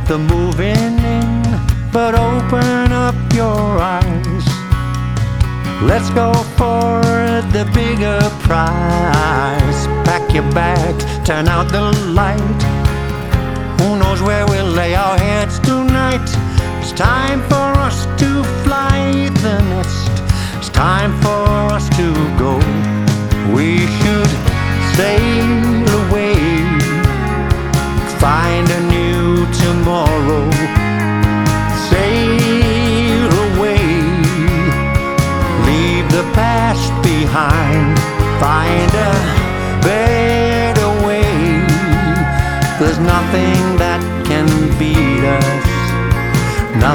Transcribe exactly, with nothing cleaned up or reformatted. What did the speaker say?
the moving in, but open up your eyes. Let's go for the bigger prize. Pack your bags, turn out the light. Who knows where we'll lay our heads tonight? It's time for us to fly the nest. It's time for